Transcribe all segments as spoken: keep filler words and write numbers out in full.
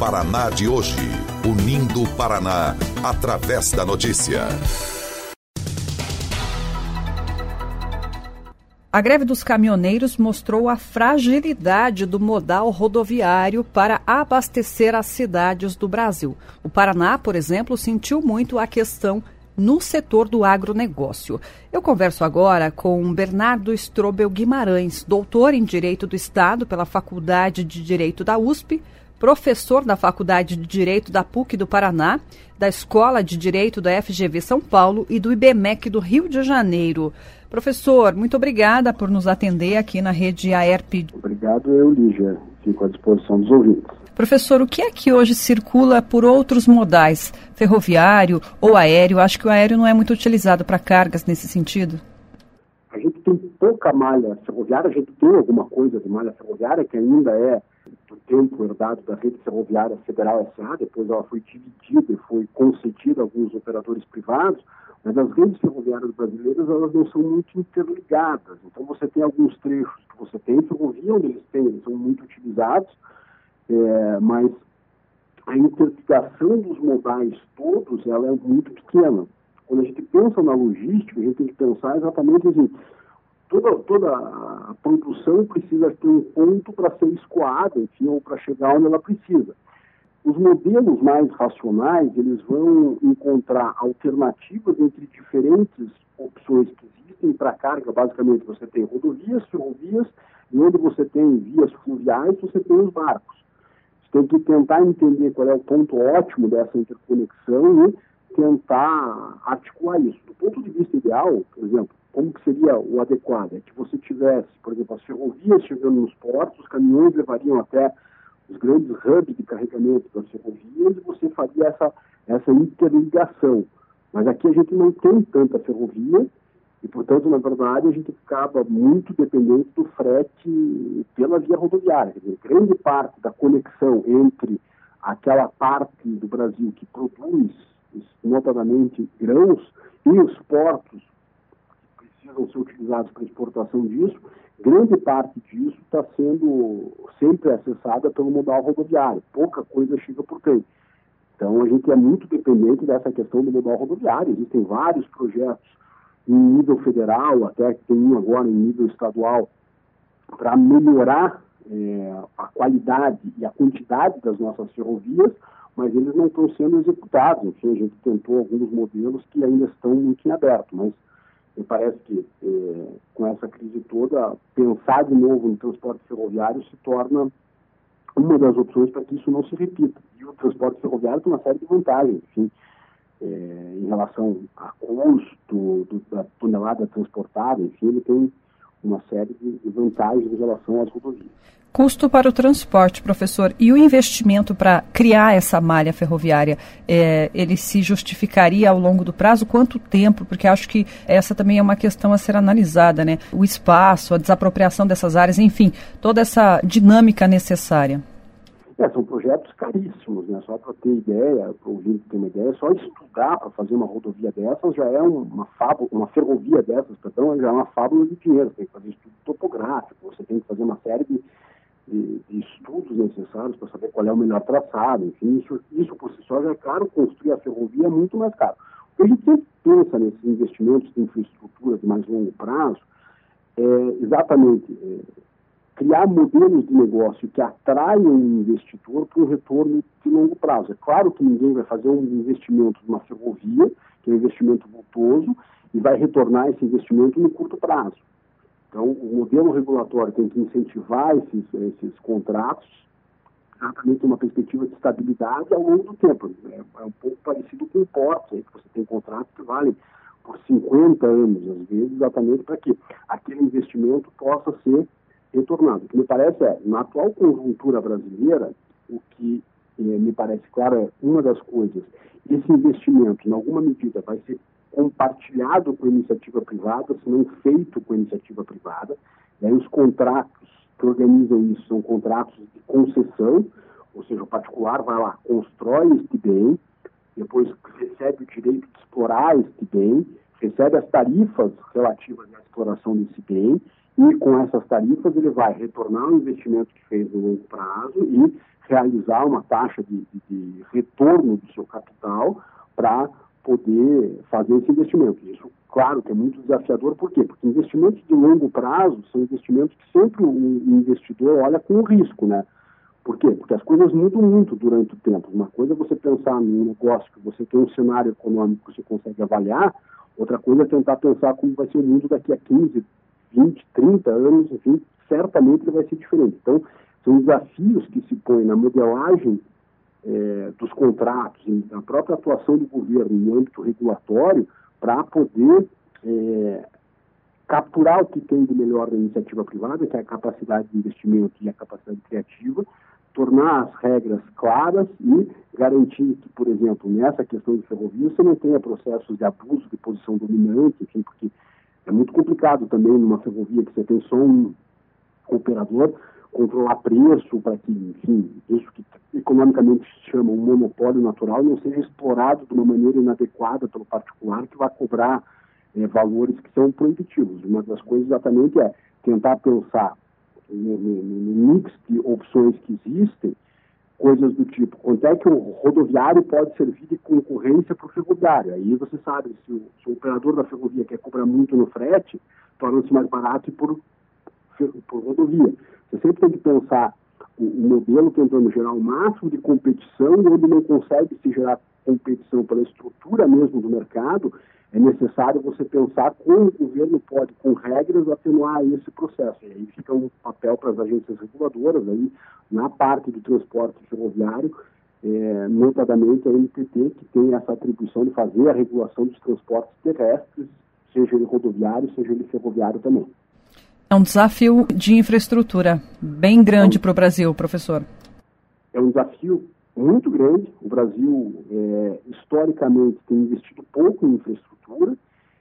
Paraná de hoje. Unindo o Paraná, através da notícia. A greve dos caminhoneiros mostrou a fragilidade do modal rodoviário para abastecer as cidades do Brasil. O Paraná, por exemplo, sentiu muito a questão no setor do agronegócio. Eu converso agora com Bernardo Strobel Guimarães, doutor em Direito do Estado pela Faculdade de Direito da U S P, professor da Faculdade de Direito da P U C do Paraná, da Escola de Direito da F G V São Paulo e do I B M E C do Rio de Janeiro. Professor, muito obrigada por nos atender aqui na rede A E R P. Obrigado, eu, Lígia. Fico à disposição dos ouvintes. Professor, o que é que hoje circula por outros modais, ferroviário ou aéreo? Acho que o aéreo não é muito utilizado para cargas nesse sentido. A gente tem pouca malha ferroviária, a gente tem alguma coisa de malha ferroviária que ainda é do tempo herdado da Rede Ferroviária Federal S A, depois ela foi dividida e foi concedida a alguns operadores privados, mas as redes ferroviárias brasileiras elas não são muito interligadas. Então você tem alguns trechos que você tem ferrovia, onde eles têm, eles são muito utilizados, é, mas a interligação dos modais todos ela é muito pequena. Quando a gente pensa na logística, a gente tem que pensar exatamente assim, toda, toda a produção precisa ter um ponto para ser escoada, enfim, ou para chegar onde ela precisa. Os modelos mais racionais, eles vão encontrar alternativas entre diferentes opções que existem para carga. Basicamente, você tem rodovias, ferrovias, e onde você tem vias fluviais, você tem os barcos. Você tem que tentar entender qual é o ponto ótimo dessa interconexão e tentar articular isso. Do ponto de vista ideal, por exemplo, como que seria o adequado? É que você tivesse, por exemplo, as ferrovias chegando nos portos, os caminhões levariam até os grandes hubs de carregamento das ferrovias e você faria essa, essa interligação. Mas aqui a gente não tem tanta ferrovia e, portanto, na verdade, a gente acaba muito dependente do frete pela via rodoviária. Quer dizer, grande parte da conexão entre aquela parte do Brasil que produz, notadamente, grãos e os portos que precisam ser utilizados para exportação disso, grande parte disso está sendo sempre acessada pelo modal rodoviário. Pouca coisa chega por trem. Então, a gente é muito dependente dessa questão do modal rodoviário. Existem vários projetos em nível federal, até que tem um agora em nível estadual, para melhorar é, a qualidade e a quantidade das nossas ferrovias, mas eles não estão sendo executados. Enfim, a gente tentou alguns modelos que ainda estão muito em aberto, mas me parece que, eh, com essa crise toda, pensar de novo no transporte ferroviário se torna uma das opções para que isso não se repita. E o transporte ferroviário tem uma série de vantagens, enfim, eh, em relação a custo do, da tonelada transportada, enfim, ele tem uma série de vantagens em relação às rodovias. Custo para o transporte, professor. E o investimento para criar essa malha ferroviária, é, ele se justificaria ao longo do prazo? Quanto tempo? Porque acho que essa também é uma questão a ser analisada, né? O espaço, a desapropriação dessas áreas, enfim, toda essa dinâmica necessária. É, são projetos caríssimos, né? Só para ter ideia, para o ouvinte ter uma ideia, só estudar para fazer uma rodovia dessas já é uma fábula, uma ferrovia dessas, perdão, já é uma fábula de dinheiro. Tem que fazer estudo topográfico, você tem que fazer uma série de De, de estudos necessários para saber qual é o melhor traçado, enfim, isso, isso por si só já é caro, construir a ferrovia é muito mais caro. O que a gente sempre pensa nesses investimentos de infraestrutura de mais longo prazo é exatamente é, criar modelos de negócio que atraiam o investidor para um retorno de longo prazo. É claro que ninguém vai fazer um investimento numa ferrovia, que é um investimento vultoso, e vai retornar esse investimento no curto prazo. Então, o modelo regulatório tem que incentivar esses, esses contratos exatamente uma perspectiva de estabilidade ao longo do tempo. É, é um pouco parecido com o porto, aí que você tem contratos que valem por cinquenta anos, às vezes, exatamente para que aquele investimento possa ser retornado. O que me parece é, na atual conjuntura brasileira, o que eh, me parece claro é uma das coisas, esse investimento, em alguma medida, vai ser compartilhado com a iniciativa privada, se não feito com a iniciativa privada. E aí os contratos que organizam isso são contratos de concessão, ou seja, o particular vai lá, constrói este bem, depois recebe o direito de explorar este bem, recebe as tarifas relativas à exploração desse bem, e com essas tarifas ele vai retornar o investimento que fez no longo prazo e realizar uma taxa de, de, de retorno do seu capital para poder fazer esse investimento. Isso, claro, que é muito desafiador. Por quê? Porque investimentos de longo prazo são investimentos que sempre o investidor olha com risco, né? Por quê? Porque as coisas mudam muito durante o tempo. Uma coisa é você pensar num negócio que você tem um cenário econômico que você consegue avaliar, outra coisa é tentar pensar como vai ser o mundo daqui a quinze, vinte, trinta anos, enfim, certamente ele vai ser diferente. Então, são desafios que se põem na modelagem é, dos contratos, na própria atuação do governo no âmbito regulatório, para poder é, capturar o que tem de melhor da iniciativa privada, que é a capacidade de investimento e a capacidade criativa, tornar as regras claras e garantir que, por exemplo, nessa questão de ferrovia, você não tenha processos de abuso de posição dominante, enfim, porque é muito complicado também numa ferrovia que você tem só um operador controlar preço para que, enfim, isso que economicamente se chama um monopólio natural não seja explorado de uma maneira inadequada pelo particular que vai cobrar é, valores que são proibitivos. Uma das coisas exatamente é tentar pensar no, no, no mix de opções que existem, coisas do tipo, quanto é que o rodoviário pode servir de concorrência para o ferroviário. Aí você sabe, se o, se o operador da ferrovia quer cobrar muito no frete, torna-se mais barato por, por rodovia. Você sempre tem que pensar o, o modelo tentando gerar o máximo de competição, e onde não consegue se gerar competição pela estrutura mesmo do mercado, é necessário você pensar como o governo pode, com regras, atenuar esse processo. E aí fica um papel para as agências reguladoras, aí, na parte do transporte ferroviário, é, notadamente a N T T, que tem essa atribuição de fazer a regulação dos transportes terrestres, seja ele rodoviário, seja ele ferroviário também. É um desafio de infraestrutura bem grande para o Brasil, professor. É um desafio muito grande. O Brasil, é, historicamente, tem investido pouco em infraestrutura,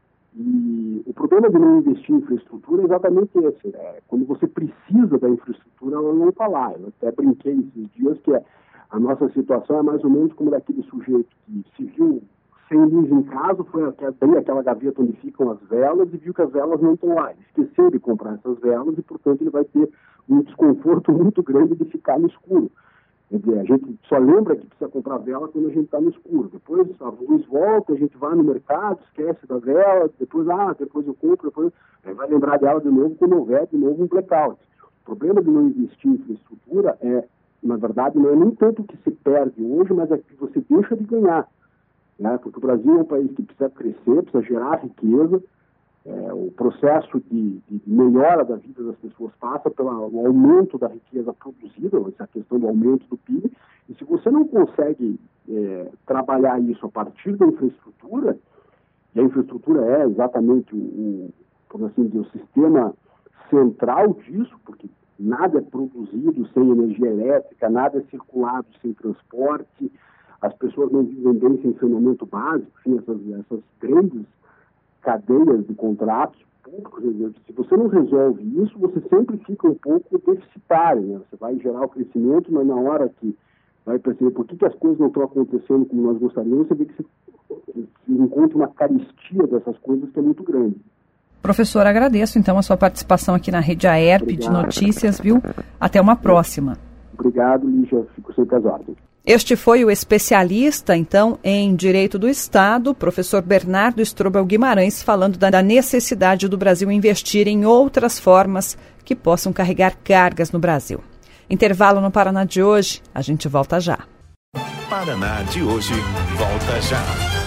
e o problema de não investir em infraestrutura é exatamente esse. Né? Quando você precisa da infraestrutura, ela não está lá. Eu até brinquei esses dias que é, a nossa situação é mais ou menos como daquele sujeito que se viu sem luz em casa, foi abrir aquela gaveta onde ficam as velas e viu que as velas não estão lá. Ele esqueceu de comprar essas velas e, portanto, ele vai ter um desconforto muito grande de ficar no escuro. Quer dizer, a gente só lembra que precisa comprar vela quando a gente está no escuro. Depois a luz volta, a gente vai no mercado, esquece da vela, depois, ah, depois eu compro, depois aí vai lembrar dela de novo quando houver de novo um blackout. O problema de não investir em infraestrutura é, na verdade, não é nem tanto que se perde hoje, mas é que você deixa de ganhar. Né? Porque o Brasil é um país que precisa crescer, precisa gerar riqueza. É, o processo de, de melhora da vida das pessoas passa pelo aumento da riqueza produzida, essa questão do aumento do P I B, e se você não consegue é, trabalhar isso a partir da infraestrutura, e a infraestrutura é exatamente o, o, por assim dizer, o sistema central disso, porque nada é produzido sem energia elétrica, nada é circulado sem transporte, as pessoas não vivem bem sem saneamento básico, enfim, essas, essas grandes cadeias de contratos públicos. Se você não resolve isso, você sempre fica um pouco deficitário, né? Você vai gerar o crescimento, mas na hora que vai perceber por que, que as coisas não estão acontecendo como nós gostaríamos, você vê que você, você encontra uma carestia dessas coisas que é muito grande. Professor, agradeço então a sua participação aqui na Rede Aerp de Notícias, viu? Até uma próxima. Obrigado, Lígia. Fico sempre às ordens. Este foi o especialista, então, em Direito do Estado, professor Bernardo Strobel Guimarães, falando da necessidade do Brasil investir em outras formas que possam carregar cargas no Brasil. Intervalo no Paraná de hoje, a gente volta já. Paraná de hoje, volta já.